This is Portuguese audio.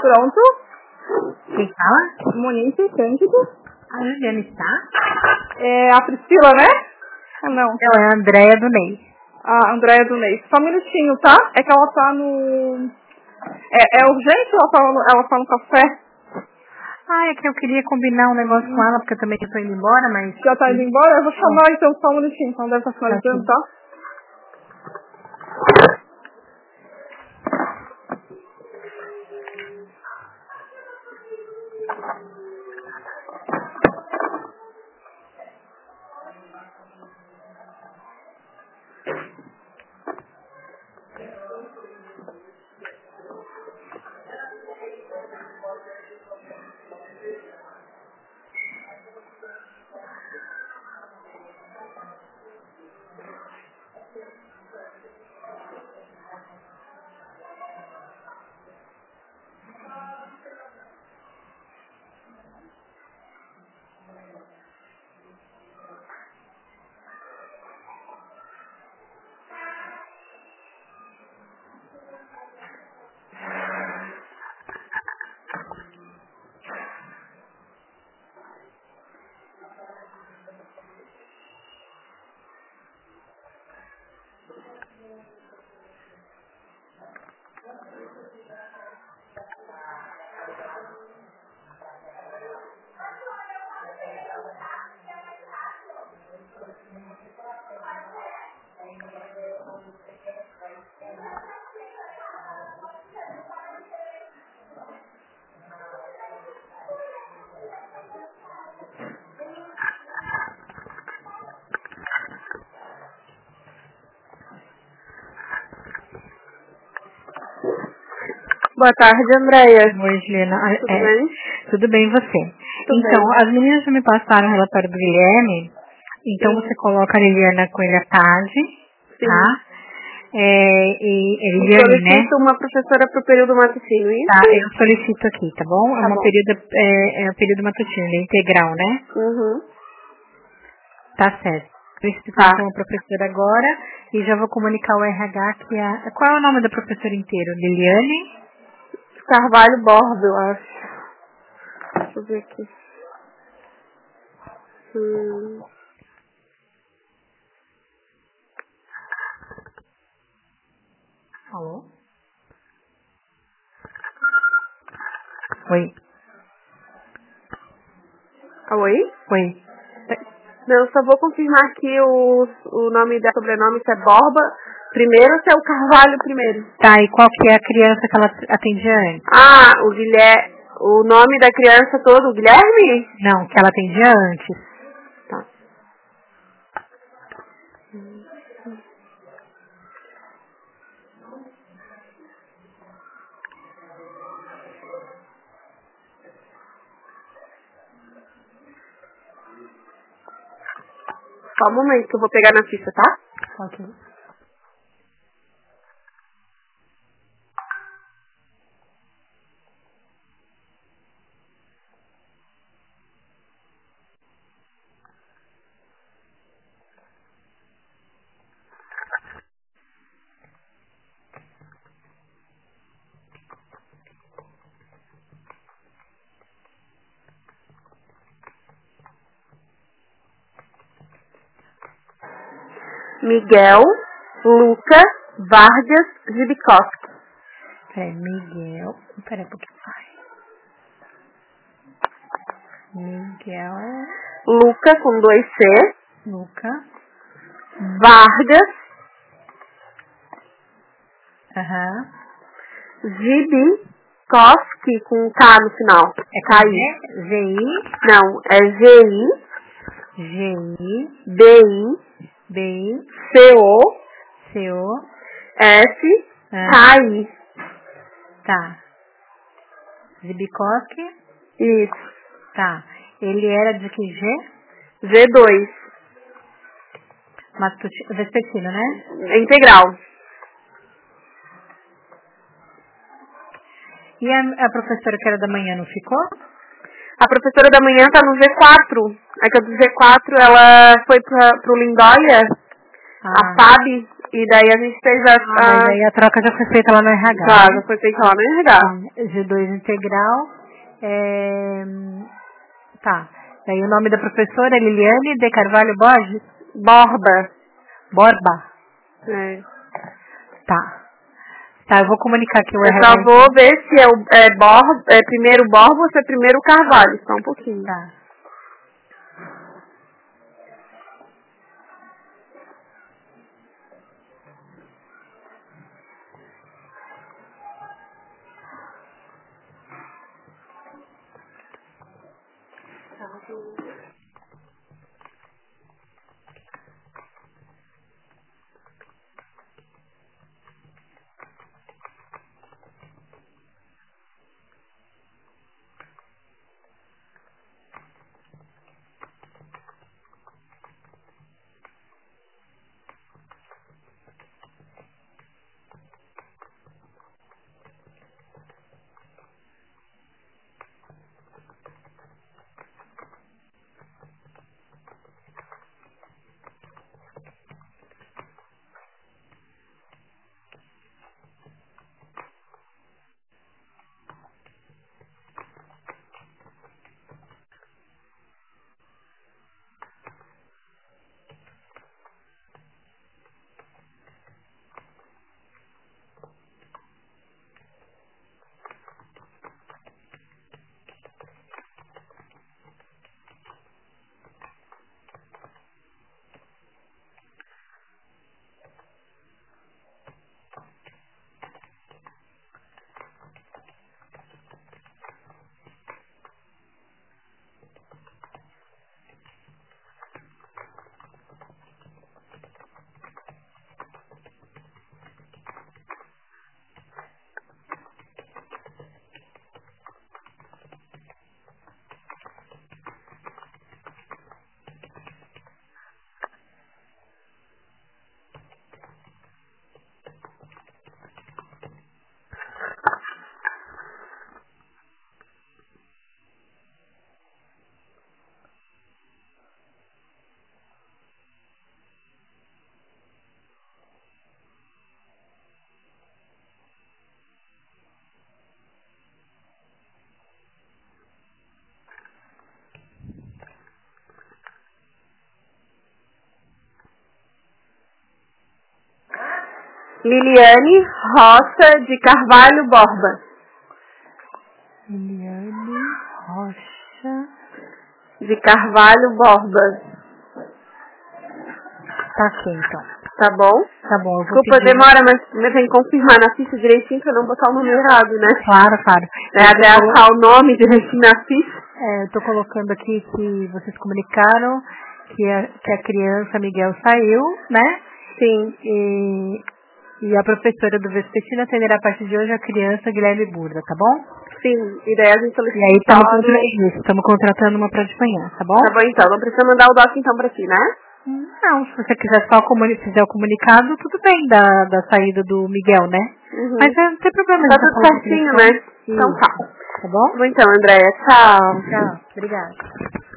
Pronto? Quem fala? Monique Cândido. A Juliana está? É a Priscila, né? Ah, não. Não, é a Andréia do Ney. A Andréia do Ney. Só um minutinho, tá? É que ela tá no... É urgente ou ela tá no café? Ah, é que eu queria combinar um negócio com ela, porque eu também estou indo embora, mas... Já tá indo embora? Eu vou chamar então só um minutinho, então deve estar finalizando, tá? Boa tarde, Andréia. Oi, Juliana. Tudo bem? Tudo bem, e você? Tudo Então, bem. as meninas já me passaram o relatório do Guilherme. Então, você coloca a Liliana com ele à tarde, tá? E Liliane, né? Solicito uma professora para o período matutino, isso? Tá, eu solicito aqui, tá bom? Tá bom. É um período matutino, é integral, né? Uhum. Tá certo. Solicito Tá. então a professora agora e já vou comunicar o RH que a... Qual é o nome da professora inteiro? Liliane? Carvalho Borba, eu acho. Deixa eu ver aqui. Alô? Oi. Oi? Oi. Não, eu só vou confirmar aqui o nome da sobrenome, se é Borba primeiro ou se é o Carvalho primeiro. Tá, e qual que é a criança que ela atendia antes? Ah, o Guilherme. O nome da criança todo, o Guilherme? Não, que ela atendia antes. Tá. Só um momento que eu vou pegar na ficha, tá? Ok. Miguel Luca Vargas Zibikowski. Miguel. Peraí um pouquinho. Miguel Luca com 2 C. Luca. Vargas Aham. Zibikowski com K no final. É com K-I. G-I. Não, é G-I. G-I-B-I-C-O-S-K-I. B-I. C-O. Tá. Zibikowski. Isso. Tá. Ele era de que G? G2. Vespertino, né? É integral. E a professora que era da manhã não ficou? A professora da manhã tá no G4. É que a do G4 ela foi pro Lindóia, a FAB, e daí a gente fez Mas aí a troca já foi feita lá no RH. Já foi feita lá no RH. G2 integral. Tá. Daí o nome da professora é Liliane de Carvalho Borges? Borba. É. Tá, eu vou comunicar aqui o RH. Eu só vou ver se é primeiro Borba ou se é primeiro Carvalho. Só um pouquinho. Tá. Liliane Rocha de Carvalho Borba. Liliane Rocha de Carvalho Borba. Tá aqui, então. Tá bom? Tá bom, eu vou Desculpa, pedir... demora, mas tem que confirmar na ficha direitinho pra não botar o nome errado, né? Claro. Até achar o nome direitinho na ficha. Eu tô colocando aqui que vocês comunicaram que a criança Miguel saiu, né? Sim. E a professora do Vespertino atenderá a partir de hoje a criança Guilherme Burda, tá bom? Sim, e daí a gente solicita. E aí estamos contratando uma pra de manhã, tá bom? Tá bom, então. Não precisa mandar o doc então pra ti, né? Não, se você quiser só fizer o comunicado, tudo bem da saída do Miguel, né? Uhum. Mas não tem problema. Tá tudo certinho, né? Então tá. Tá bom? Então, Andréia, tchau. Tchau, obrigada.